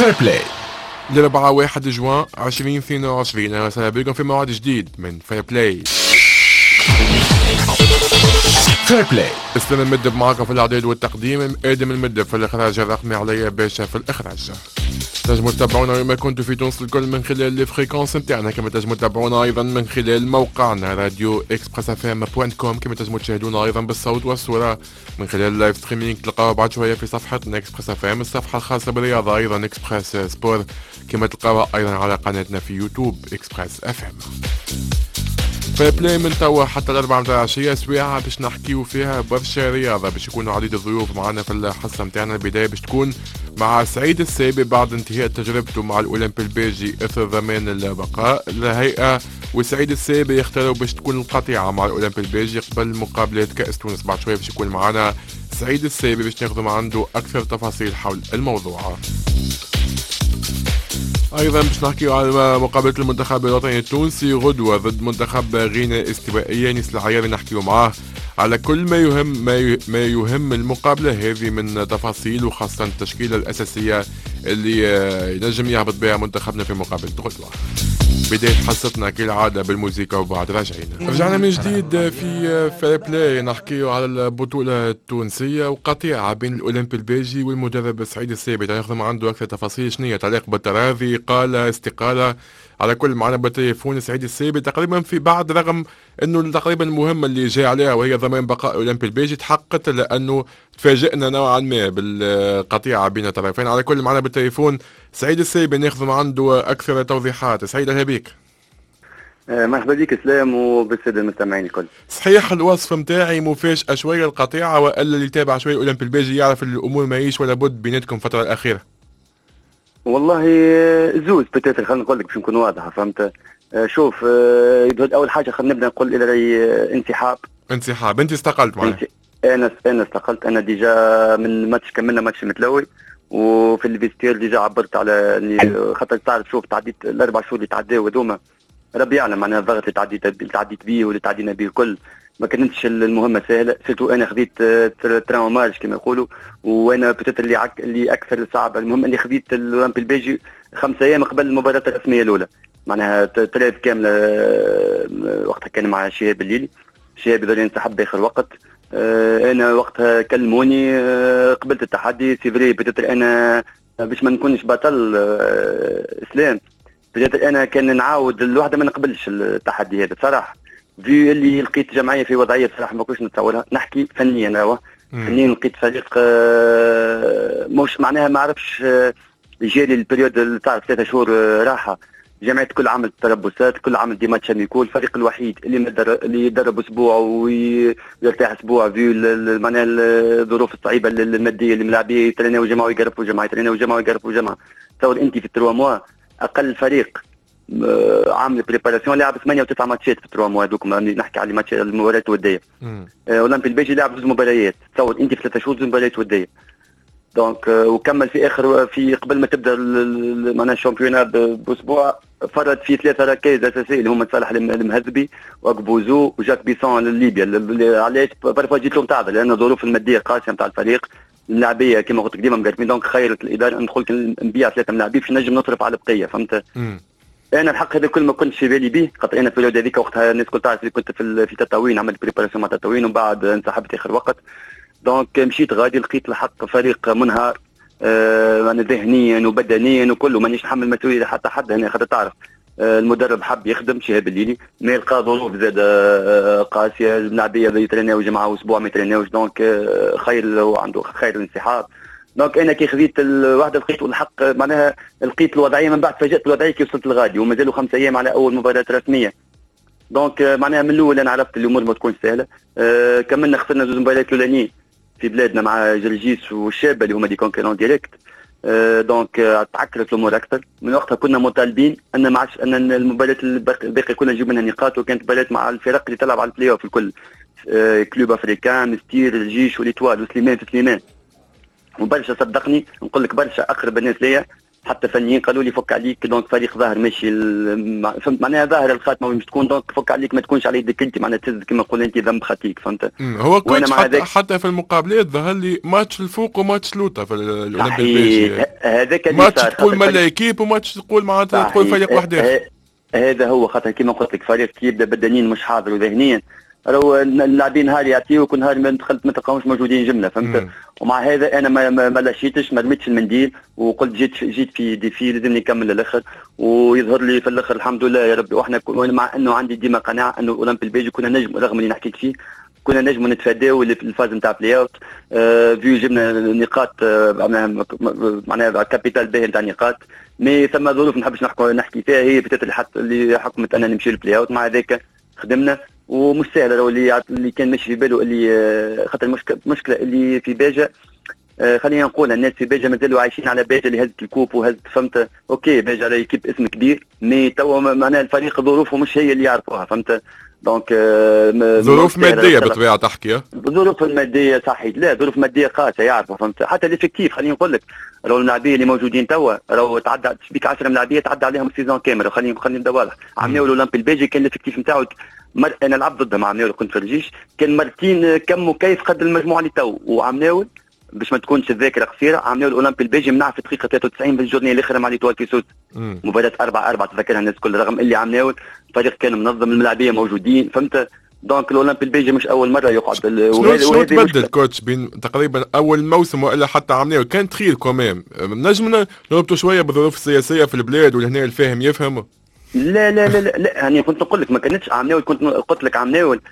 فير بلاي الأربعاء 1 جوان 2022. أهلا وسهلا بكم في موعد جديد من فير بلاي. فير بلاي اسلام المدب معكم في الإعداد والتقديم، آدم المدب في الإخراج الرقمي، عليا باشا في الإخراج. تنجموا تتابعونا وين ما كنتوا في تونس الكل من خلال الفريكونس نتاعنا، كما تنجموا تتابعونا ايضا من خلال موقعنا راديو expressfm.com، كما تنجموا تشاهدونا ايضا بالصوت والصوره من خلال اللايف ستريمينغ تلقاوها بعد شويه في صفحتنا اكسبريس اف ام، الصفحه الخاصه بالرياضه ايضا اكسبريس سبور، كما تلقاوها ايضا على قناتنا في يوتيوب اكسبريس اف ام. في بلاي من توا حتى الأربعة متاع العشية سويعة باش نحكيو فيها برشا رياضة، باش يكونوا عديد الضيوف معنا في الحصة متاعنا. البداية باش تكون مع سعيد السيبي بعد انتهاء تجربته مع الأولمبي البيجي إثر ضمان البقاء. الهيئة وسعيد السيبي يختاروا باش تكون القطيعة مع الأولمبي البيجي قبل مقابلة كأس تونس. بعد شوية باش يكون معنا سعيد السيبي باش ناخذ عنده أكثر تفاصيل حول الموضوع. ايضا باش نحكيو على مقابله المنتخب الوطني التونسي غدوه ضد منتخب غينيا الاستوائيه. نيس العياري نحكيو معاه على كل ما يهم المقابله هذه من تفاصيل، وخاصه التشكيله الاساسيه اللي ينجم يهبط بها منتخبنا في مقابله غدوه. بداية حصتنا كالعادة بالموسيقى وبعد راجعين. رجعنا من جديد في فير بلاي نحكيو على البطولة التونسية وقطيعة بين الأولمبي البيجي والمدرب سعيد السيبي. تناخذ عنده أكثر تفاصيل شنية تعليق بالتراضي، قال استقالة على كل معنا بالتليفون سعيد السيبي تقريبا في بعد، رغم انه تقريبا المهمة اللي جاي عليها وهي ضمان بقاء الأولمبي البيجي تحققت، لأنه تفاجئنا نوعا ما بالقطيعة بين الطرفين. على كل معنا بالتليفون سعيد السيبي ناخذ عنده أكثر توضيحات. سعيد أهلا بك. مرحبا بك اسلام وبالساده المستمعين الكل. صحيح الوصف متاعي مفاجئ شويه القطيعه، والا اللي يتابع شويه الاولمبي البيجي يعرف الامور ماهيش ولا بد بيناتكم الفتره الاخيره؟ والله زوز بتاتر، خلينا نقول لك باش نكون واضحه، فهمت؟ شوف، اول حاجه خلينا نبدا نقول الى انسحاب. انت استقلت معنا؟ انا استقلت. انا ديجا من ماتش كملنا ماتش متلوي، وفي الفيستير ديجا عبرت على خاطر تعرف، شوف تعديت الاربع شهور اللي تعداو هذوما ربي يعلم معناها الضغط اللي تعديت بيه واللي تعدينا بيه الكل، ما كانتش المهمه سهله. سيرتو انا خذيت تراوماج كما يقولوا، وانا بتاتر اللي اكثر صعبه. المهم اني خذيت الاولمبي البيجي 5 ايام قبل المباراه الرسميه الاولى، معناها 3 كامله. وقتها كان مع شهاب الليلي، شهاب ذا انسحب باخر وقت. انا وقتها كلموني، قبلت التحدي. سيفري بتاتر انا باش ما نكونش بطل اسلام، بدأت انا كان نعاود الوحده ما نقبلش التحدي هذا صراحه، في اللي لقيت جمعيه في وضعيه صراحه ما كنتش نتصورها. نحكي فنيا فنيا لقيت فريق مش معناها ما عرفش، جالي البريود اللي تعرف 3 شهور راحه، جمعيه كل عمل تربصات، كل عمل ديما تشاميكول. الفريق الوحيد اللي يدرب اسبوع ويرتاح اسبوع في معناها الظروف الصعيبه الماديه اللي ملاعبيه، يتريناو جماعه ويقرفوا جماعه، يتريناو جماعه ويقرفوا جماعه. تصور انت في 3 موا اقل فريق عامل بريباراسيون لعب 8 و9 ماتشات في 3 موا هذوك، نحكي على ماتش المباريات الوديه. اولمبي البيجي لعب 2 مباريات، تصور انت في 3 شهور 2 مباريات وديه. دونك وكمل في قبل ما تبدا معناها الشامبيونات باسبوع، فرد في 3 ركائز اساسيه اللي هما صالح المهذبي وقبوزو وجاك بيسون لليبيا. علاش بارفوا جيت لهم تعب لان الظروف الماديه قاسيه نتاع الفريق، اللاعبيه كما قلت لك ديما مقرفين. دونك خيرت الاداره ندخل نبيع 3 لاعبين باش نجم نصرف على البقيه، فهمت؟ انا الحق هذا كل ما كنتش في بالي به، خاطر انا في الوقت هذيك وقتها الناس كل تعرف اللي كنت في تطاوين، عملت بريباراسيون مع تطاوين ومن بعد انسحبت اخر وقت. دونك مشيت غادي لقيت الحق فريق منهار ذهنيا وبدنيا وكله، مانيش نحمل مسؤوليه حتى حد هنا، خاطر تعرف المدرب حب يخدم شهاب الليلي، ما يلقى ظروف زاد قاسيه، اللاعبيه يتريناو جماعه اسبوع ما يتريناوش. دونك خير عنده خير الانسحاب. دونك انا كي خذيت الوحده لقيت الحق معناها لقيت الوضعيه، من بعد فاجات الوضعيه كي وصلت لغادي ومازالوا 5 ايام على اول مباراه رسميه. دونك معناها من الاول انا عرفت الامور ما تكونش سهله. كملنا خسرنا 2 مباريات الاولانيين في بلادنا مع جرجيس والشابه اللي هما دي كونكرون ديريكت. دونك تعكرت الامور اكثر. من وقتها كنا مطالبين ان ما عادش ان المباريات الباقيه كنا نجيب منها نقاط، وكانت مباريات مع الفرق اللي تلعب على البلاي اوف الكل، كلوب افريكان، ستير، الجيش والإتوال وسليمان في سليمان. وبرشا صدقني نقول لك برشا اقرب الناس ليا حتى فنيين قالوا لي فك عليك، دونك فريق ظاهر ماشي فهمت معناها ظاهر الخاتمه مش تكون، دونك فك عليك ما تكونش على يدك انت، معناها تهز كما نقول انت ذنب خطيك فهمت. هو كوتش حتى في المقابلات ظهر لي ماتش الفوق وماتش لوطا في الاولمبي البيجي، هذاك اللي ماتش تقول مالا ايكيب وماتش تقول معناتها تقول فريق واحد اخر. هذا هو خاطر كما قلت لك فريق يبدا بدنيا مش حاضر وذهنيا، راهو اللاعبين نهار يعطيوك ونهار ما دخلت ما تلقاهمش موجودين جمله فهمت. ومع هذا انا ما لاشيتش، ما رميتش المنديل وقلت جيت في ديفي لازمني نكمل للاخر، ويظهر لي في الاخر الحمد لله يا ربي. واحنا مع انه عندي ديما قناعه انه الاولمبي البيجي كنا نجم، رغم اللي نحكيك فيه كنا نجم نتفاداو الفاز نتاع بلاي اوت، فيو جبنا نقاط معناها كابيتال باهي نتاع نقاط، مي ثم ظروف ما نحبش نحكي فيها، هي بتاعت اللي حكمت اننا نمشي للبلاي اوت. مع ذلك خدمنا ومش سهل، اللي كان ماشي في باله اللي خاطر المشكله اللي في باجا، خلينا نقول الناس في باجا مازالوا عايشين على باجا اللي هزت الكوب وهزت فهمت. اوكي باجا على يكيب اسم كبير، مي توا معناها الفريق ظروفه مش هي اللي يعرفوها فهمت. دونك ظروف ماديه بطبيعه تحكي، ظروف الماديه صحيح، لا ظروف ماديه قاسيه يعرفوا فهمت. حتى الافكتيف خلينا نقول لك، راهو اللاعبين اللي موجودين توا راهو تعدى بيك 10 ملاعبيه تعدى عليهم السيزون كامل. خلينا نبدا واضح، عملوا الاولمبي البيجي كان الافكتيف نتاعو انا لعبت ضدهم، عملوا كنت في الجيش كان مرتين كم كيف قد المجموعه اللي تو، وعملوا باش ما تكونش الذاكره قصيره، عملوا الاولمبي البيجي منع في دقيقه 93 في الجورني الاخيره مع ليتوال كيسوس، مباراه 4-4 تذكرها الناس الكل، رغم اللي عملوا الفريق كان منظم الملاعبيه موجودين فهمت. دونك الاولمبي البيجي مش اول مره يقعد. شنو تبدل كوتش بين تقريبا اول موسم والا حتى عملوا كان تخيل كومام نجمنا نربطوا شويه بالظروف السياسيه في البلاد والهنا الفاهم يفهم؟ لا لا لا لا يعني كنت نقول لك ما كانتش عمناول، كنت قلت لك عمناول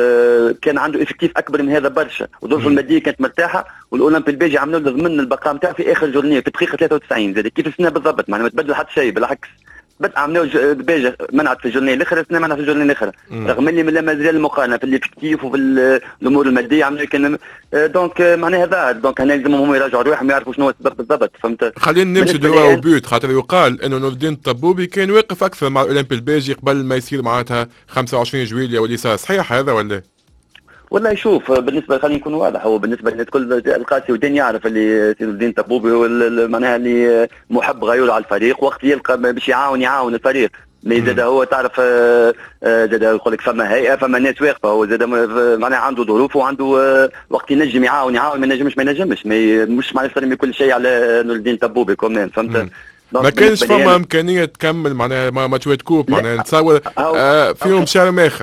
كان عنده افكتيف اكبر من هذا برشا، وظروفه الماديه كانت مرتاحه، والاولمبي البيجي عملوا له ضمن البقاء نتاعو في اخر جورنيه في دقيقه 93 زاد كيف السنه بالضبط، معناها ما تبدل حتى شيء بالعكس. بدأ عملوا بيجا منعت في الجورنيه الاخرى، السنه منعت في الجورنيه الاخرى، رغم اللي ما زال المقارنه في الافكتيف وفي الامور الماديه عملوا كان دونك معناها هذا. دونك هنا لازم هم يراجعوا روحهم يعرفوا شنو السبب بالضبط فهمت. خلينا نمشي دوا وبيوت، خاطر يقال انه نور الدين الطبوبي كان واقف اكثر مع الاولمبي البيجي قبل ما يصير معناتها 25 جويليا واللي صار، صحيح هذا ولا؟ والله شوف بالنسبه خلينا نكون واضح، هو بالنسبه لكل القاسي ودين يعرف اللي سيد الدين طبوبي هو معناها اللي محب غيور على الفريق، وقت يلقى باش يعاون الفريق. مي زاد هو تعرف زاد يقول لك فما هيئه فما ناس واقفه، هو زاد معناها عنده ظروف وعنده وقت ينجم يعاون ما ينجمش مش معناها كل شيء على نور الدين طبوبي كمان فهمت. ما كانش فما امكانيه تكمل معناها ماتشات كوب معناها نتصور فيهم شهر اخر.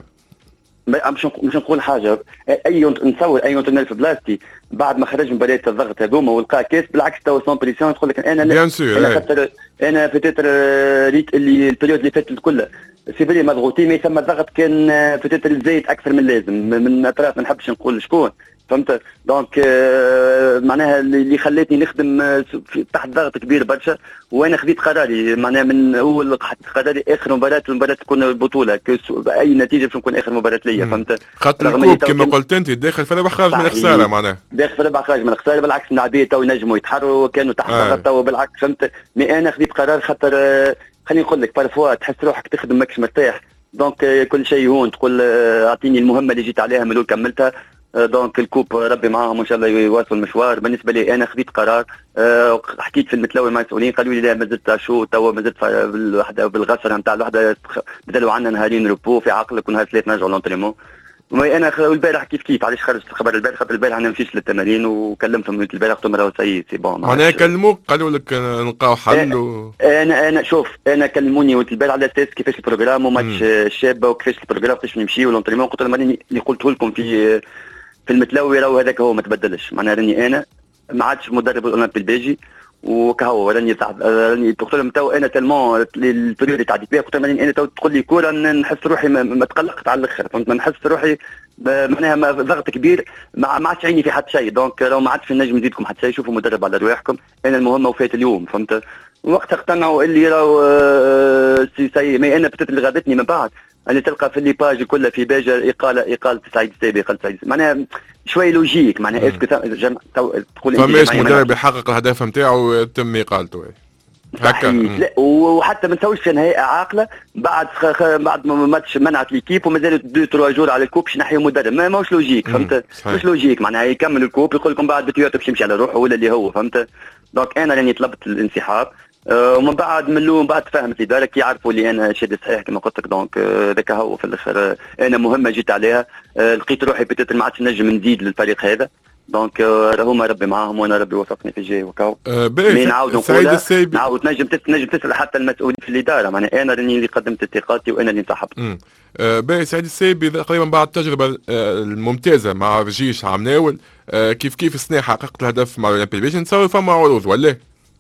مش نقول حاجه، نتصور اي اونترنير في بلاستي بعد ما خرج من مباراه الضغط هذوما ولقى كاس بالعكس تو سون بريسيون تقول لك انا خاطر انا فتيتر ريت اللي البريود اللي فاتت كلها سي فري مضغوطين، مي ثم الضغط كان فتيتر زايد اكثر من اللازم من اطراف ما نحبش نقول شكون فهمت. دونك معناها اللي خلاتني نخدم تحت ضغط كبير برشا، وانا خذيت قراري معناها من اول قراري اخر مباراه تكون البطوله باي نتيجه باش نكون اخر مباراه ليا فهمت. خاطر الكوب كما قلت انت داخل في ربع خارج من الخساره معناها داخل في ربع خارج من الخساره، بالعكس اللاعبين تو ينجموا يتحرروا كانوا تحت ضغط تو بالعكس فهمت. مي انا خذيت قرار خاطر خليني نقول لك بارفوا تحس روحك تخدم ماكش مرتاح، دونك كل شيء هون تقول اعطيني المهمه اللي جيت عليها من كملتها. دونك الكوب ربي معاهم وان شاء الله يواصلوا المشوار. بالنسبه لي انا خذيت قرار، حكيت في المتلوي مع المسؤولين قالوا لي لا مازلت شو توا مازلت بالوحده بالغسره نتاع الوحده، بدلوا عنا نهارين روبو في عقلك ونهار ثلاث نرجعوا لونتريمون. انا البارح كيف علاش خرجت الخبر البارح خاطر البارح انا مشيت للتمارين وكلمتهم البارح قلت لهم راهو سي بون معناها كلموك قالوا لك نلقاو حل انا شوف انا كلموني البارح على اساس كيفاش البروجرام وماتش الشابه وكيفاش البروجرام باش نمشيو لونتريمون. قلت لهم اللي قلته لكم في المتلوي راهو هذاك هو ما تبدلش، معناها راني انا ما عادش مدرب الاولمبي البيجي وكهو راني قلت لهم تو انا تلمون البريود اللي تعديت بها قلت لهم انا تو تقول لي كوره نحس روحي ما تقلقت على الاخر فهمت، ما نحس روحي معناها ضغط كبير ما عادش عيني في حد شيء. دونك لو ما عادش نجم نزيدكم حتى شيء، شوفوا مدرب على رواحكم، انا المهمه وفات اليوم فهمت. وقتها اقتنعوا اللي راهو مي انا بدات اللي غادتني من بعد اللي تلقى في الليباج كلها في باجة إقالة سعيد السابي معناها شوي لوجيك معناها اسكو تقول فماش مدرب يحقق الهدف نتاعو تم إقالته هكا. لا وحتى ما نسويش كان هيئة عاقلة بعد ما ماتش منعت ليكيب ومازالوا 2-3 جور على الكوب باش نحيوا مدرب ماهوش لوجيك فهمت. مش لوجيك معناها يكمل الكوب يقول لكم بعد بتيوتو باش يمشي على روحه ولا اللي هو فهمت. دونك انا راني طلبت الانسحاب ومن بعد من بعد فهمت لي ذلك يعرفوا لي انا شادي صحيح كما قلت لك. دونك ذاك هو في الاخر انا مهمه جيت عليها. لقيت روحي بتات ما عادش نجم نزيد للفريق هذا. دونك هما ربي معاهم وانا ربي وفقني في الجاي وكاو. نعاود نقولها نعاود نجم تسال حتى المسؤولين في الاداره. معناها انا اللي قدمت استقالتي وانا اللي انسحبت. باهي سعيد السيبي تقريبا بعد التجربه الممتازه مع رجيش عم ناول كيف السنه حققت الهدف مع الاولمبي باش نتصور فما عروض ولا؟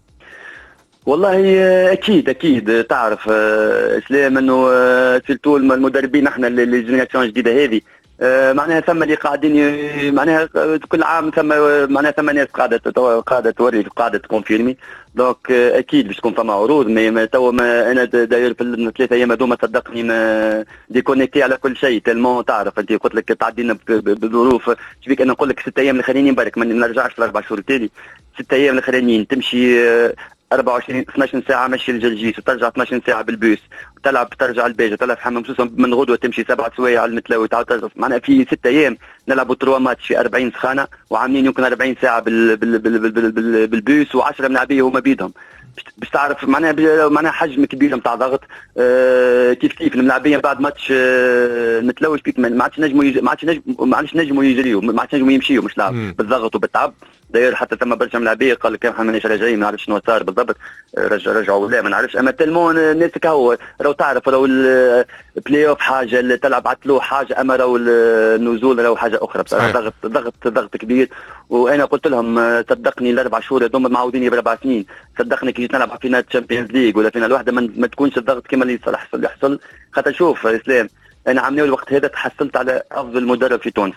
والله اكيد تعرف اسلام انه سيرتو المدربين احنا اللي جينيراسيون جديده هذه معناها ثم اللي قاعدين معناها كل عام ثم معناها ثم ناس قاعده توري قاعده تكونفيرمي. دونك اكيد باش تكون فما عروض. مي توا انا داير في الثلاثه ايام هذوما صدقني ما ديكونيكتي على كل شيء تلمون. تعرف انت قلت لك تعدينا بظروف شبيك انا نقول لك 6 ايام الاخرانيين برك ما نرجعش ل4 شهور التالي. 6 ايام الاخرانيين تمشي 12 ساعه مشي للجلجيس وترجع 12 ساعه بالبوس ترجع البيجه تلعب حمام مسوسه من غدوه تمشي 7 سوايع على المتلاوي تعاود ترجع. معناها في 6 ايام نلعبوا 3 ماتش في 40 سخانه وعاملين يمكن 40 ساعه بالبوس و10 ملاعبيه هما بيدهم باش تعرف معناها حجم كبير نتاع ضغط. كيف الملاعبيه بعد ماتش متلوش بيك ما عادش نجموا يجريوا ما عادش نجموا يمشيوا مش لعب بالضغط وبالتعب. داير حتى ثم برشا ملاعبيه قال لك احنا ماناش راجعين ما نعرفش شنو صار بالضبط. رجعوا ولا ما نعرفش. اما تلمون الناس كهو راهو تعرف راهو البلاي اوف حاجه اللي تلعب عتلو حاجه اما راهو النزول راهو حاجه اخرى بصراحه. ضغط كبير. وانا قلت لهم صدقني ال4 شهور هذوما معوديني ب4 سنين. صدقني كي جيت نلعب فينال تشامبيونز ليج ولا فينال واحده ما تكونش الضغط كما اللي يحصل. خاطر شوف اسلام انا عامل الوقت هذا تحصلت على افضل مدرب في تونس.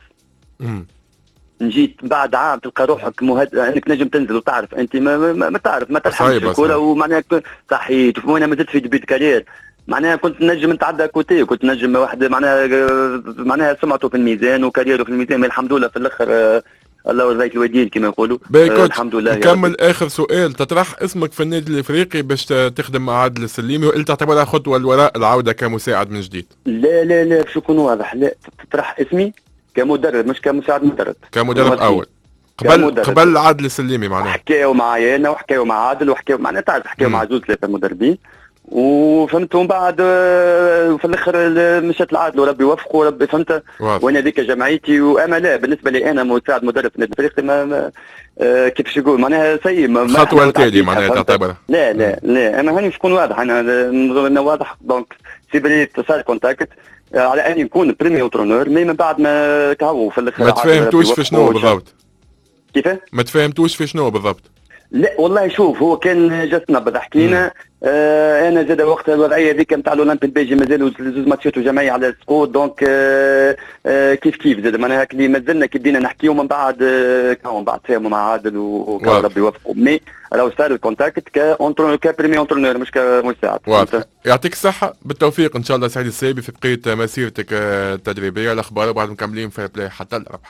نجيت بعد عام تلقى روحك انك نجم تنزل وتعرف انت ما تعرف ما تلحقش الكره ومعناها صحيت وانا ما زلت في ديبيت كارير. معناها كنت نجم نتعدى كوتي وكنت نجم واحد معناها سمعته في الميزان وكاريره في الميزان. الحمد لله في الاخر الله يرضيك الودين كما يقولوا. الحمد لله. نكمل اخر سؤال. تطرح اسمك في النادي الافريقي باش تخدم مع عادل السليمي ولا تعتبرها خطوه لوراء العوده كمساعد من جديد؟ لا باش يكون واضح. لا تطرح اسمي كمدرب مش كمساعد مدرب. كمدرب اول قبل عادل السليمي معناها. حكاوا معايا انا وحكاوا مع عادل وحكاوا معناها تعرف حكاوا مع زوج 3 مدربين وفهمتهم بعد في الاخر مشات العادل وربي يوفقه وربي فهمت. وانا هذيك جمعيتي واما لا بالنسبه لي انا مساعد مدرب في النادي الافريقي ما كيفاش يقول معناها سيء الخطوه التاليه معناها تعتبرها. لا انا هاني مش نكون واضح انا واضح. دونك سيبري اتصال كونتاكت على ان يكون بريمي اونترونور مي من بعد ما كهو في الاخر ما تفهمتوش في شنو بالضبط. كيف ما تفهمتوش في شنو بالضبط؟ لا والله شوف هو كان جات نبض حكينا. انا زاد وقت الوضعيه هذيك نتاع الاولمبي البيجي مازالوا زوج ماتشات وجماعيه على السقوط. دونك كيف زاد معناها كلي مازلنا كي بدينا نحكيو من بعد كون بعد فهموا مع عادل وكان ربي يوفقه. مي راهو صار الكونتاكت كبريمي اونترونور مش كمساعد. يعطيك الصحه بالتوفيق ان شاء الله سعيد السيبي في بقيه مسيرتك التدريبيه. الاخبار وبعد مكملين في بلاي حتى الربح.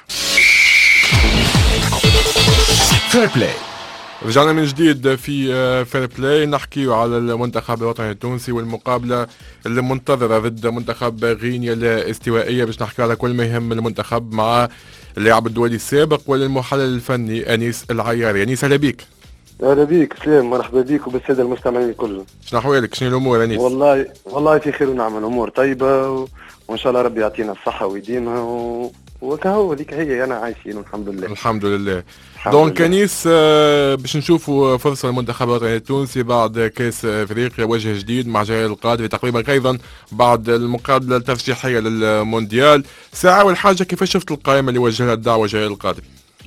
فير بلاي. رجعنا من جديد في فير بلاي نحكي على المنتخب الوطني التونسي والمقابلة المنتظرة ضد منتخب غينيا الاستوائية باش نحكي على كل ما يهم المنتخب مع اللاعب الدولي السابق والمحلل الفني أنيس العياري. أنيس أهلا بيك. اهلا بيك سلام مرحبا بيك وبالساده المستمعين كلهم. شنو احوالك؟ شنو الامور أنيس؟ والله في خير ونعم. الامور طيبة وان شاء الله ربي يعطينا الصحة ويديمها وكهو هذيك هي انا عايشين والحمد لله. الحمد لله. دونك أنيس باش نشوفوا فرصة للمنتخب الوطني التونسي بعد كاس افريقيا وجه جديد مع جيل القادري تقريبا ايضا بعد المقابلة الترشيحية للمونديال. ساعة والحاجة كيفاش شفت القائمة اللي وجهها الدعوة جيل القادري؟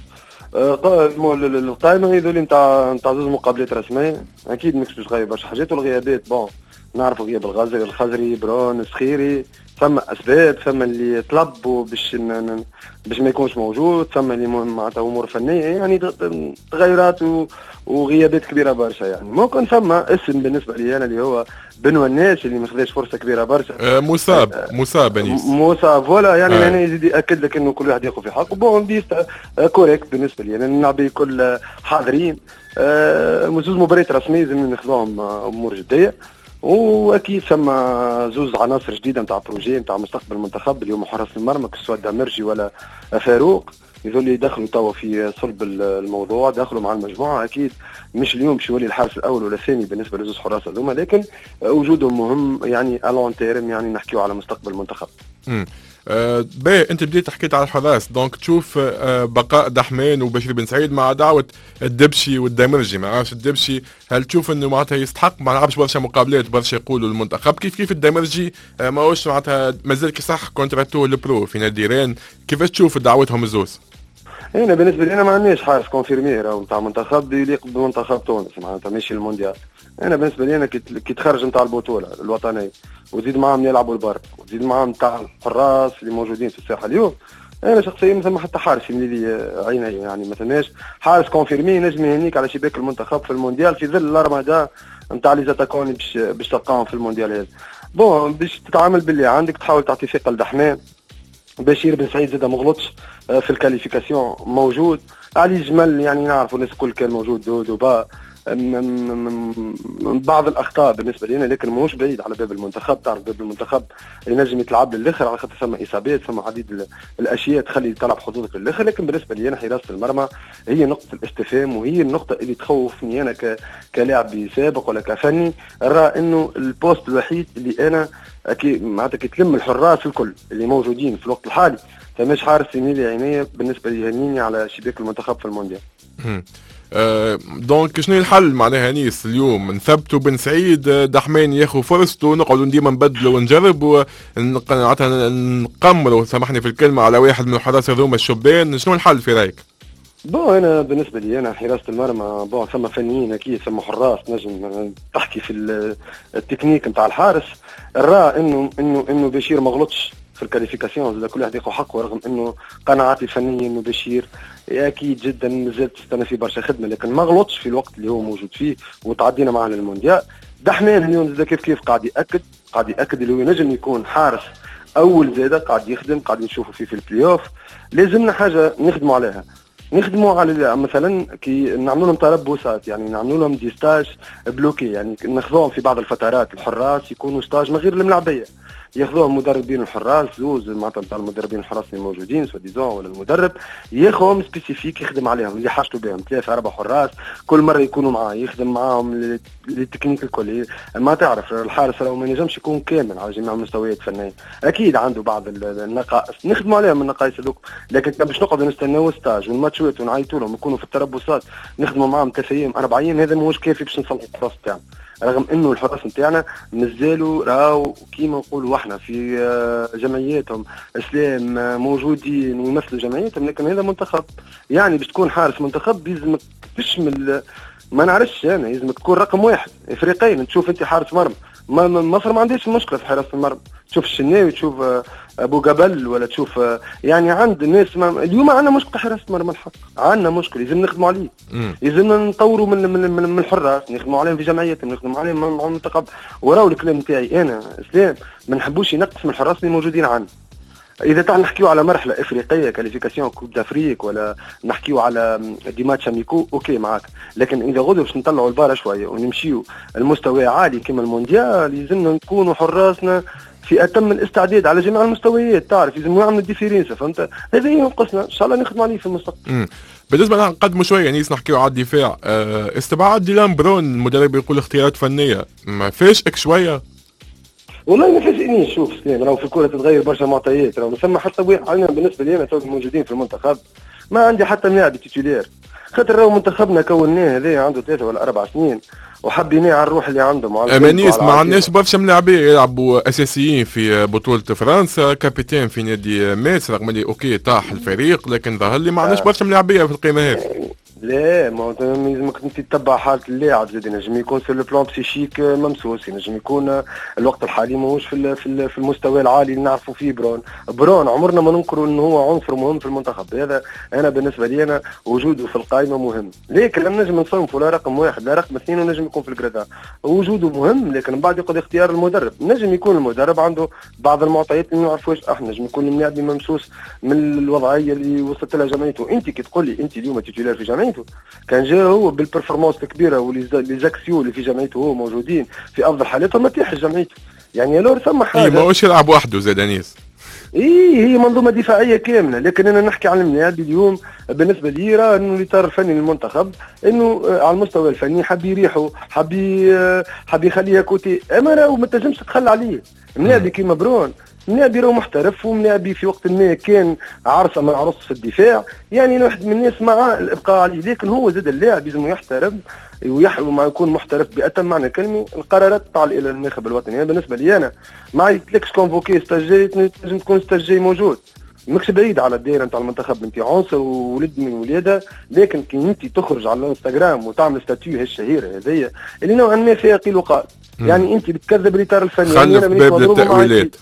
القائمة هذول نتاع زوج مقابلات رسمية اكيد مش باش غايب برشا حاجات والغيابات نعرفوا غياب الخزري برون السخيري. ثم اسباب ثم اللي طلبوا باش ما يكونش موجود ثم اللي معناتها امور فنيه يعني تغيرات وغيابات كبيره برشا. يعني ممكن ثم اسم بالنسبه لي انا اللي هو بنو الناس اللي ما خذاش فرصه كبيره برشا. مصاب أنيس مصاب ولا يعني انا يزيد ياكد لك انه كل واحد ياخذ في حقه. بون بيست كوريكت بالنسبه لي انا اللاعبين كل حاضرين. زوج مباريات رسميه لازم ناخذوهم امور جديه واكيد ثم زوز عناصر جديده نتاع بروجي نتاع مستقبل المنتخب اليوم، حراس المرمى سواء دامرجي ولا فاروق يظل يدخلوا توا في صلب الموضوع، دخلوا مع المجموعه. اكيد مش اليوم باش يولي الحارس الاول ولا الثاني بالنسبه لزوز حراس هذوما، لكن وجودهم مهم يعني الون تيرم، يعني نحكيو على مستقبل المنتخب. باهي، انت بديت حكيت على الحراس، دونك تشوف بقاء دحمان وبشير بن سعيد مع دعوه الدبشي والدامرجي. ما عرفش الدبشي هل تشوف انه معناتها يستحق؟ ما لعبش برشا مقابلات، برشا يقولوا المنتخب كيف الدامرجي ماهوش معناتها مازال كي صح كونتراتو البرو في نادي رين. كيفاش تشوف دعوتهم الزوز؟ هنا بالنسبه لي انا ما عنديش حارس كونفيرمي راهو نتاع منتخب يليق بمنتخب تونس، معناتها ماشي المونديال. انا بالنسبه لي انا كي تخرج نتاع البطوله الوطنيه وتزيد معاهم يلعبوا البر وتزيد معاهم نتاع الحراس اللي موجودين في الساحه اليوم، انا شخصيا ما ثم حتى حارس يملي لي عيني، يعني ما ثماش حارس كونفيرمي نجم يهنيك على شباك المنتخب في المونديال في ظل الارمادا نتاع لي زاتاكوني باش تلقاهم في المونديال هذا. بون باش تتعامل باللي عندك تحاول تعطي ثقه لدحمان. بشير بن سعيد زاد مغلطش في الكاليفيكاسيون موجود. علي جمل يعني نعرفوا الناس الكل كان موجود دوبا بعض الاخطاء بالنسبه لنا، لكن ماهوش بعيد على باب المنتخب. تعرف باب المنتخب ينجم يتلعب للاخر على خاطر ثم اصابات، ثم عديد الاشياء تخلي تلعب حظوظك للاخر. لكن بالنسبه لي انا حراسه المرمى هي نقطه الاستفهام، وهي النقطه اللي تخوفني انا كلاعب سابق ولا كفني. نرى انه البوست الوحيد اللي انا اكيد معناتها كي تلم الحراس الكل اللي موجودين في الوقت الحالي فماش حارس يميل عينيه بالنسبه لي يهنيني على شباك المنتخب في المونديال. دونك شنو الحل معناها نيس اليوم؟ نثبتوا بن سعيد، دحمان ياخذ فرصته، نقعدوا ديما نبدلوا ونجرب نقمروا سامحني في الكلمه على واحد من الحراس هذوما الشبان؟ شنو الحل في رايك؟ بون انا بالنسبه لي انا حراسه المرمى بون ثم فنيين اكيد، ثم حراس نجم تحكي في التكنيك نتاع الحارس. نرى انه بشير ما غلطش في الكاليفيكاسيون، كل واحد ياخذ حقه، رغم انه قناعاتي الفنيه انه بشير اكيد جدا مازال تستنى في برشا خدمه، لكن ما غلطش في الوقت اللي هو موجود فيه وتعدينا معاه للمونديال. دحمان اليوم زاد كيف قاعد ياكد اللي هو نجم يكون حارس اول زاده، قاعد يخدم، قاعد نشوفه فيه في البلاي اوف. لازمنا حاجه نخدموا عليها، نخدموا على مثلا كي نعملوا لهم تربصات، يعني نعملوا لهم دي ستاج بلوكي، يعني ناخذوهم في بعض الفترات الحراس يكونوا ستاج من غير الملاعبيه، ياخذوهم مدربين الحراس زوز معناتها نتاع المدربين الحراس اللي موجودين سوا ديزون، ولا المدرب ياخذهم سبيسيفيك يخدم عليهم اللي حاجته بهم 3 4 حراس كل مره يكونوا معاه، يخدم معاهم التكنيك الكل. ما تعرف الحارس راهو ما ينجمش يكون كامل على جميع المستويات الفنيه، اكيد عنده بعض النقائص نخدموا عليهم النقائص هذوك، لكن باش نقعدوا نستناو ستاج والماتشات ونعيطوا لهم يكونوا في التربصات نخدموا معاهم 3 ايام 4 ايام، هذا ماهوش كافي باش نصلحوا الحراس تاعنا. رغم انه الحراس نتاعنا مازالوا راهو كيما نقولوا احنا في جمعياتهم اسلام موجودين ويمثلوا جمعياتهم، لكن هذا منتخب، يعني باش تكون حارس منتخب يلزمك تشمل ما نعرفش انا، يلزمك تكون رقم 1 افريقيا. تشوف انت حارس مرمى مصر ما عنديش مشكله في حراسه المرمى، تشوف الشناوي، تشوف ابو جبل، ولا تشوف يعني عند الناس اليوم عندنا مشكله حراسه مرمى، الحق عندنا مشكله لازم نخدموا عليه، لازمنا نطوروا من الحراس، نخدموا عليهم في جمعياتهم، نخدموا عليهم مع المنتخب. وراو الكلام نتاعي انا اسلام ما نحبوش ينقص من الحراس اللي موجودين عندنا. اذا تعال نحكيو على مرحله افريقيه كاليفيكاسيون كوب دافريك، ولا نحكيو على دي ماتش اميكو، اوكي معاك، لكن اذا غدو باش نطلعوا البار شويه ونمشيو المستوى عالي كما المونديال، لازمنا نكونوا حراسنا في اتم الاستعداد على جميع المستويات. تعرف لازم نعملوا ديفيرنسا، فهمت؟ هذا ينقصنا ان شاء الله نخدموا عليه في المستقبل. بالنسبه لنا نقدموا شويه نيس نحكيو على الدفاع، استبعاد ديلان برون المدرب يقول اختيارات فنيه، ما فاشك شويه؟ والله ما فاجئنيش. شوف سليم راهو في الكره تتغير برشا معطيات، راهو ثم حتى واحد بالنسبه لي انا تو موجودين في المنتخب ما عندي حتى لاعب تيتولير، خاطر راهو منتخبنا كوناه هذا عنده 3 ولا 4 سنين وحبيناه على الروح اللي عندهم. امانيس ما عندناش برشا ملاعبين يلعبوا اساسيين في بطوله فرنسا، كابيتان في نادي ميس، رغم اللي اوكي طاح الفريق، لكن ظهر لي ما عندناش برشا ملاعبيه في القيمه هذه. لا ما لازمك انت تتبع حاله اللاعب، زاد نجم يكون في البلان بسيشيك ممسوس، نجم يكون الوقت الحالي ماهوش في المستوى العالي اللي نعرفوا فيه. برون عمرنا ما ننكروا انه هو عنصر مهم في المنتخب، هذا انا بالنسبه لي انا وجوده في القائمه مهم، لكن لم نجم نصنفوا لا رقم 1 لا رقم 2، ونجم يكون في الجرادان. وجوده مهم، لكن من بعد يقعد اختيار المدرب. نجم يكون المدرب عنده بعض المعطيات اللي ما نعرفوش احنا، نجم يكون اللاعب ممسوس من الوضعيه اللي وصلت لها جمعيته. انت كي تقول لي انت اليوم تيتولار في جمعيه جمعيته، كان جاء هو بالبرفورمانس الكبيره وليزاكسيو اللي في جمعيته هو موجودين في افضل حالاتهم ما تيحش جمعيته. يعني لو ثم حاجه ما هوش يلعب وحده زاد انيس. هي منظومه دفاعيه كامله، لكن انا نحكي عن الملاعب اليوم بالنسبه لي يرى انه الاطار الفني للمنتخب انه على المستوى الفني حب يريحه، حب يخليها كوتي، اما راهو ما تنجمش تتخلى عليه. ملاعبي كيما برون ملاعبي راهو محترف، وملاعبي في وقت ما كان عرس اما عرس في الدفاع، يعني واحد من الناس مع الابقاء عليه، لكن هو زاد اللاعب لازم يحترم وما يكون محترف بأتم معنى الكلمه. القرارات تعال الى الناخب الوطني. يعني بالنسبه لي انا ما يتلكش كونفوكي ستاجي، لازم تكون ستاجي موجود، ماكش بعيد على الدائره نتاع المنتخب، انت عنصر وولد من ولادها، لكن كي انت تخرج على الانستغرام وتعمل ستاتيو الشهيره هذيا اللي نوعا ما فيها قيل وقال، يعني انت بتكذب الاطار الفني. خلف باب للتاويلات.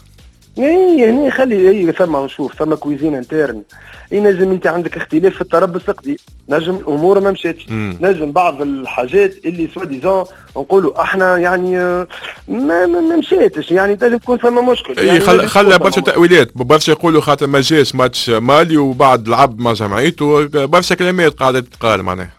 هنا خلي ثم نشوف ثم كويزين انترن، ينجم انت عندك اختلاف في التربص القديم، نجم الامور ما مشاتش، نجم بعض الحاجات اللي سوا ديزون نقولوا احنا يعني ما مشاتش، يعني تنجم تكون ثم مشكل. يعني خلى برشا تاويلات، برشا يقولوا خاطر ما جاش ماتش مالي وبعد لعب مع جمعيته، برشا كلمات قاعده تتقال معناها.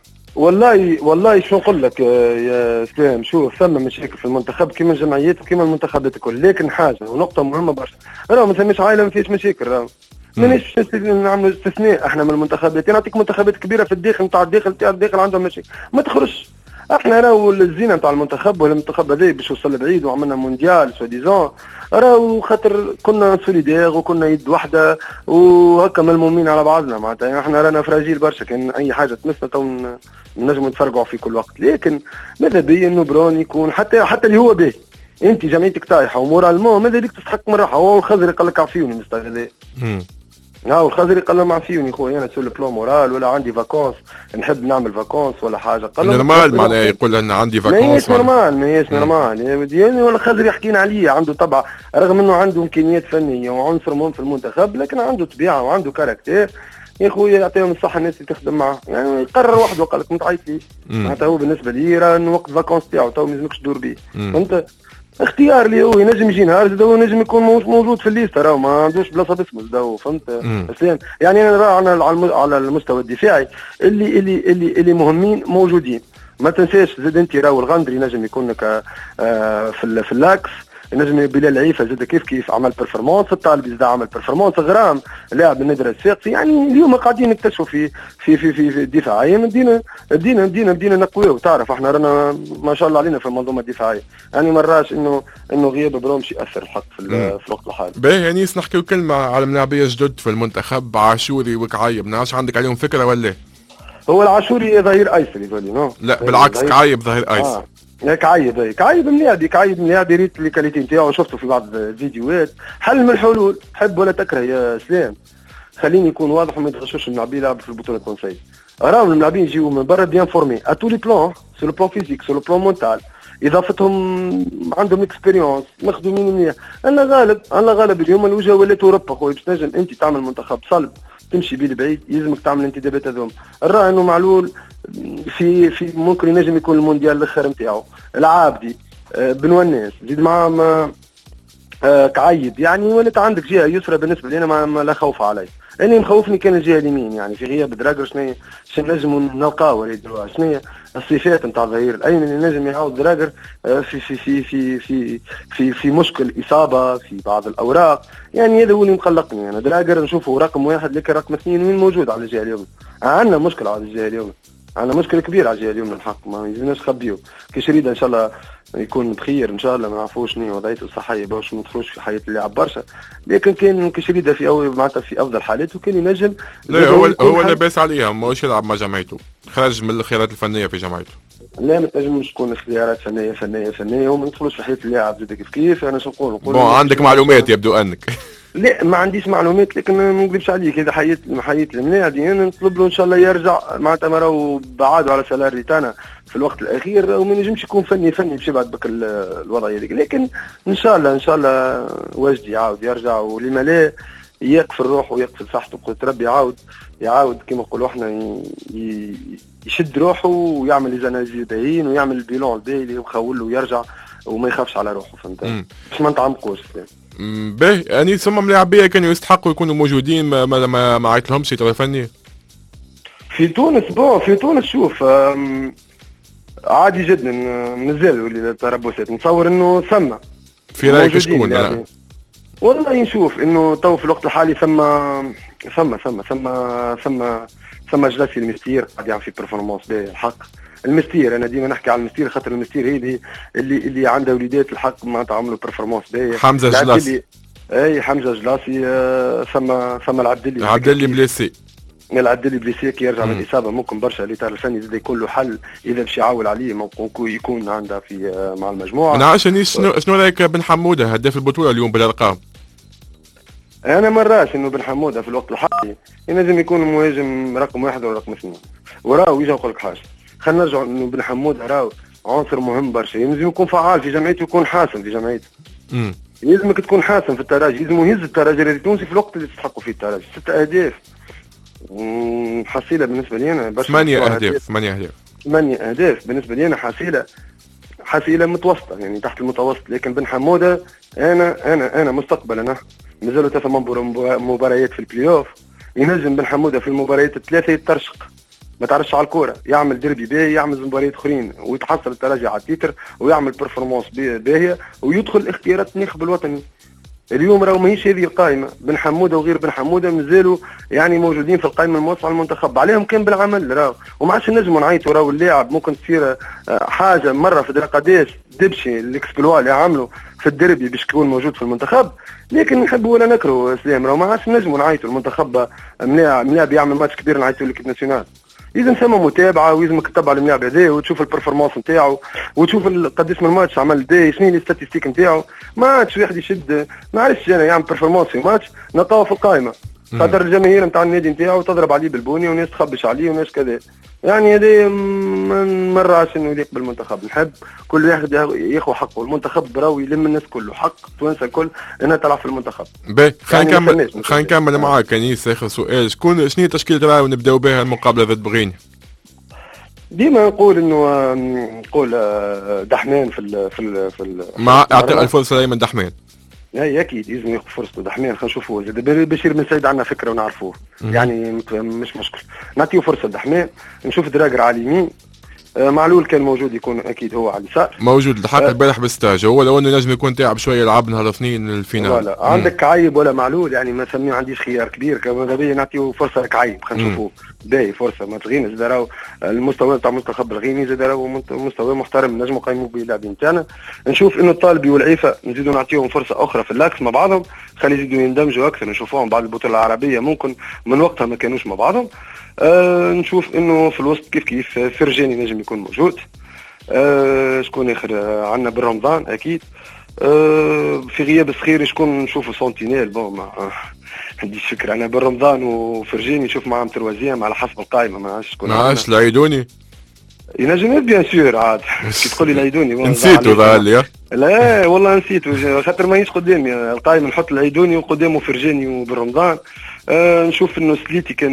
والله شو نقول لك يا سلام، شوف ثم مشاكل في المنتخب كيما الجمعيات وكيما المنتخبات الكل، لكن حاجه ونقطه مهمه برشا، راهو ما ثماش عائله ما فيش مشاكل، راهو مانيش نعملوا استثناء احنا من المنتخبات. نعطيك منتخبات كبيره في الداخل نتاع الداخل عندهم مشاكل ما تخرجش. احنا راهو الزينه نتاع المنتخب ولا المنتخب هذا باش يوصل لبعيد وعملنا مونديال سوا ديزون، راهو خاطر كنا سوليدير وكنا يد واحده وهكا ملمومين على بعضنا، معناتها احنا رانا فراجيل برشا، كان اي حاجه تمسنا تو نجموا نتفرقعوا في كل وقت. لكن ماذا بيا انه برون يكون حتى اللي هو باهي، انت جمعيتك طايحه ومورالمون ماذا بيك تستحق من راحه. هو الخزري قال لك عفيوني مستغل هذا، الخزري قال لهم عفيوني خويا انا سو البلون مورال ولا عندي فاكونس نحب نعمل فاكونس ولا حاجه. قال لهم نورمال معناها يقول انا عندي فاكونس، ماهيش نورمال يعني ولا الخزري حكينا عليه عنده طبعا، رغم انه عنده امكانيات فنيه وعنصر مهم في المنتخب، لكن عنده طبيعه وعنده كاركتير يا خويا، يعطيهم الصحه الناس اللي تخدم معاه، يعني يقرر وحده وقال لك ما تعيطليش. معناتها هو بالنسبه لي راه انه وقت فاكونس تاعو تو ما يلزمكش تدور به، فهمت؟ اختيار اللي هو ينجم يجي نهار زاد هو ينجم يكون موجود في الليسته، راهو ما عندوش بلاصه باسمه زاد هو، فهمت اسلام؟ يعني انا راه على المستوى الدفاعي اللي مهمين موجودين. ما تنساش زاد انت راهو الغندري نجم يكون لك في اللاكس، نجم بلال عيفه زاد كيف عمل برفورمانس، الطالب زاد عمل برفورمانس، غرام لاعب النادي الصفاقسي. يعني اليوم قاعدين نكتشفوا في الدفاعيه، بدينا نقويو. تعرف احنا رانا ما شاء الله علينا في المنظومه الدفاعيه، يعني مراش انه غياب برومش ياثر الحق في الوقت الحالي. باهي يعني نحكيو كلمه على ملاعبيه جدد في المنتخب، عاشوري وكعايب، نعرفش عندك عليهم فكره ولا؟ هو العاشوري ظهير ايسر يقولي نو؟ لا بالعكس كعايب ظهير ايسر. كعيب ملاعب ريت لي كاليتي نتاعو، شفته في بعض الفيديوهات. حل من الحلول، حب ولا تكره يا سلام، خليني يكون واضح وما يتغشوش الملاعبين يلعبوا في البطوله التونسيه. راهم الملاعبين يجيو من برا بيان فورمي اتو لي بلان، سو لو بلان فيزيك سو لو بلان مونتال، اضافتهم عندهم اكسبيريونس مخدومين منيح. انا غالب اليوم الوجهه ولات اوروبا خويا، باش تنجم انت تعمل منتخب صلب تمشي بيه لبعيد يلزمك تعمل انتدابات هذوما. الرأي انه معلول في ممكن ينجم يكون المونديال الاخر نتاعو، العابدي بنوناس زيد معاهم كعيب، يعني ولات عندك جهه يسرى. بالنسبه لي انا ما لا خوف علي، اللي مخوفني كان الجهه اليمين، يعني في غياب دراجر شنو نجموا نلقاو شنو الصفات نتاع الظهير الايمن اللي نجم يعاود دراجر في في في في في في في مشكل اصابه في بعض الاوراق. يعني هذا هو اللي مقلقني انا. دراجر نشوفه رقم واحد، لكن رقم اثنين وين موجود على الجهه اليمنى؟ عندنا مشكله على الجهه اليمنى، عندنا مشكله كبيره على الجهه اليمنى الحق، ما يلزمناش نخبيو. كشريده ان شاء الله يكون بخير ان شاء الله، ما نعرفوش شنو وضعيته الصحيه باش ما ندخلوش في حياه اللاعب برشا، لكن كان كشريده في معناتها في افضل حالاته وكان ينجم. لا هو لاباس عليها، ماهوش يلعب مع جمعيته، خرج من الخيارات الفنيه في جمعيته. لا ما تنجمش تكون خيارات فنيه وما ندخلوش في حياه اللاعب زاد كيف. انا شو نقول عندك معلومات يبدو انك لا ما عنديش معلومات، لكن ما نكذبش عليك اذا حياه الملاعبين انا نطلب له ان شاء الله يرجع، معناتها ما راهو بعادوا على سالاري تاعنا في الوقت الاخير، وما نجمش يكون فني باش يبعد بك الوضعيه هذيك. لكن ان شاء الله واجدي يعاود يرجع، ولما لا يقفل روحه ويقفل صحته بقدرة ربي، يعاود كما نقولوا احنا يشد روحه ويعمل ليزاناليز باهيين ويعمل البيلون الباهي اللي مخول له ويرجع وما يخافش على روحه، فهمت؟ باش ما نتعمقوش. باهي يعني ثم ملاعبيه كانوا يستحقوا يكونوا موجودين، ما عيطلهمش اطار فني في تونس شوف عادي جدا مازال التربصات، نتصور انه ثم في رايك شكون يعني؟ والله نشوف انه تو في الوقت الحالي ثم جلسي المستير قاعد يعمل في برفورمانس باهي الحق. المستير انا ديما نحكي على المستير خاطر المستير هي اللي عندها وليدات الحق معناتها عملوا برفورمانس باهي. حمزه جلاسي اي حمزه جلاسي ثم العبدلي بليسي. العبدلي بليسي كي يرجع من الاصابه ممكن برشا الاطار الفني زاد يكون له حل اذا باش يعول عليه ممكن يكون عندها في مع المجموعه. انا عارف شنو رايك بن حموده هداف البطوله اليوم بالارقام؟ انا مراش انه بن حموده في الوقت الحالي ينجم يكون المهاجم رقم 1 ولا رقم 2 وراو يجي نقول لك حاجه. خلينا نرجعوا انه بن حموده راهو عنصر مهم برشا، يلزم يكون فعال في جمعيته ويكون حاسم في جمعيته. يلزمك تكون حاسم في الترجي، يلزم يهز الترجي التونسي في الوقت اللي تستحقوا فيه الترجي. 6 اهداف حصيله بالنسبه لي انا برشا. 8 اهداف بالنسبه لي انا حصيله متوسطه يعني تحت المتوسط. لكن بن حموده انا مستقبلا مازالوا 3 مباريات في البلاي اوف. ينجم بن حموده في المباريات الثلاثه يترشق، ما تعرفش على الكوره، يعمل دربي باهي، يعمل مباريات اخرين ويتحصل الترجي على التيتر ويعمل برفورمانس باهيه ويدخل اختيارات الناخب الوطني. اليوم راهو ماهيش هذه القائمه، بن حموده وغير بن حموده مازالوا يعني موجودين في القائمه الموسعه المنتخب، عليهم كان بالعمل راهو وما عادش نجموا نعيطوا. راهو اللاعب ممكن تصير حاجه مره في قداش دبشي الاكسبلوا اللي عمله في الدربي باش يكون موجود في المنتخب، لكن نحبوا ولا نكرهوا سلام راهو ما عادش نجموا نعيطوا. المنتخب ملاعب يعمل ماتش كبير نعيطوا ليكيب ناسيونال. لازم ثم متابعه ولازمك تتبع الملاعب هذا وتشوف البرفورمانس نتاعو وتشوف قداش من ماتش عمل داي شنو الستاتيستيك نتاعو. ما عادش واحد يشد ما عرفتش انا يعمل برفورمانس في ماتش نلقاوه في القائمه خاطر الجماهير نتاع النادي نتاعو تضرب عليه بالبوني وناس تخبش عليه وناس كذا. يعني هذا ما نمرش انه يليق بالمنتخب. نحب كل واحد ياخذ حقه. المنتخب راهو يلم الناس كله، حق التوانسه الكل انها تلعب في المنتخب. باهي خلينا نكمل معاك انيس. اخر سؤال، شنو التشكيله راهو نبداو بها المقابله ضد بغينيا؟ ديما نقول انه نقول دحمان في مع اعطي الفرصه دائما دحمان. اي اكيد لازم ياخذ فرصته دحمان. خلينا نشوفوا بشير بن سعيد عندنا فكره ونعرفوه يعني مش مشكل. نعطيه فرصه دحمان. نشوف دراجر على اليمين، معلول كان موجود يكون اكيد هو على اليسار موجود الحق البارح بالستاج. هو لو انه نجم يكون تعب شويه يلعب نهار الاثنين الفينال. ولا عندك كعيب ولا معلول يعني ما سميه عنديش خيار كبير كما بيه نعطيه فرصه لكعيب. خلينا نشوفوا باهي فرصه ما تغيني زاد راهو المستوى تاع منتخب الغيني زاد راهو مستوى محترم نجموا نقيموا به اللاعبين تاعنا. نشوف انه الطالبي والعيفه نزيدوا نعطيهم فرصه اخرى في اللاكس مع بعضهم، خلي يزيدوا يندمجوا اكثر. نشوفوهم بعد البطوله العربيه ممكن من وقتها ما كانوش مع بعضهم. نشوف انه في الوسط كيف فرجاني نجم يكون موجود. شكون اخر عندنا بالرمضان اكيد. في غياب الصغير شكون نشوفوا سونتينيل بون ما عنديش فكره. انا بالرمضان وفرجاني نشوف معاهم تروازيام على حسب القائمه. ما عادش شكون عادش العيدوني ينجم بيان سور عاد كي تقول لي العيدوني نسيتو ظهر. لا والله نسيتو خاطر ماهيش قدامي القائمه. نحط العيدوني وقدامه فرجاني وبالرمضان. نشوف انه سليتي كان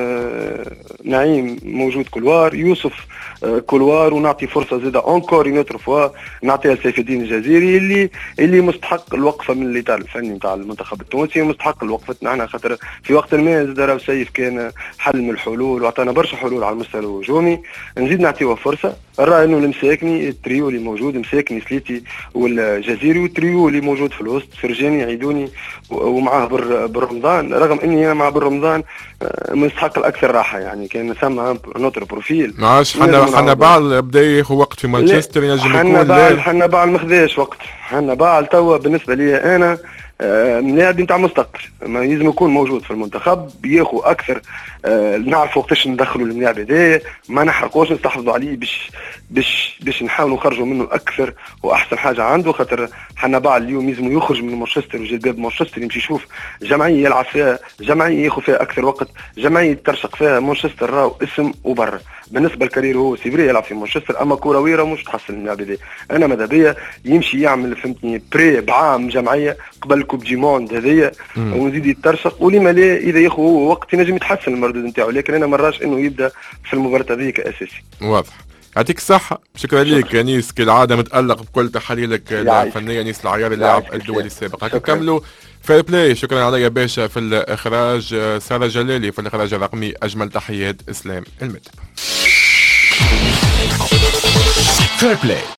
نعيم موجود كولوار، يوسف كولوار، ونعطي فرصه زاده اونكور نوتر فوا نعطيها لسيف الدين الجزيري اللي مستحق الوقفه من الاطار الفني نتاع المنتخب التونسي ومستحق وقفتنا احنا خاطر في وقت ما زاد راهو سيف كان حل من الحلول وعطانا برشا حلول على المستوى الهجومي. نزيد نعطيوه فرصه. نرى انه المساكني التريو اللي موجود مساكني سليتي والجزيري والتريو اللي موجود في الوسط فرجاني عيدوني ومعاه بالرمضان. رغم اني انا مع بالرمضان مستحق الاكثر راحه يعني كان ثم نوتر بروفيل. معاش حنا بعض بدا ياخذ وقت في مانشستر ينجم يكون حنا بعض ما خذاش وقت. حنا بعض توا بالنسبه لي انا لاعب نتاع مستقبل ما لازم يكون موجود في المنتخب بياخذ اكثر. نعرفوا وقتاش ندخلوا اللاعب هذايا ما نحرقوش نستحفظوا عليه باش نحاولوا نخرجوا منه اكثر واحسن حاجه عنده. خاطر حنا بعض اليوم لازم يخرج من مانشستر وجا باب مانشستر يمشي يشوف جمعيه يلعب فيها، جمعيه ياخذ فيها اكثر وقت، جمعيه ترشق فيها. مانشستر راهو اسم وبرا بالنسبه للكارير هو سيفري يلعب في مانشستر اما كرويا مش تحصل اللاعب هذا. انا ماذا بيا يمشي يعمل فهمتني بري بعام جمعيه قبل كوب دي موند هذيا ونزيد يترشق ولما لا اذا ياخذ وقت ينجم يتحسن المردود نتاعو. لكن انا مراش انه يبدا في المباراه هذيك اساسي. واضح. يعطيك الصحة. شكرا لك انيس كالعادة متألق بكل تحاليلك الفنية. انيس العيار اللاعب الدولي السابق. هكا نكملوا فير بلاي. شكرا علي باشا في الإخراج، سارة جلالي في الإخراج الرقمي. أجمل تحيات إسلام المدب. فير بلاي.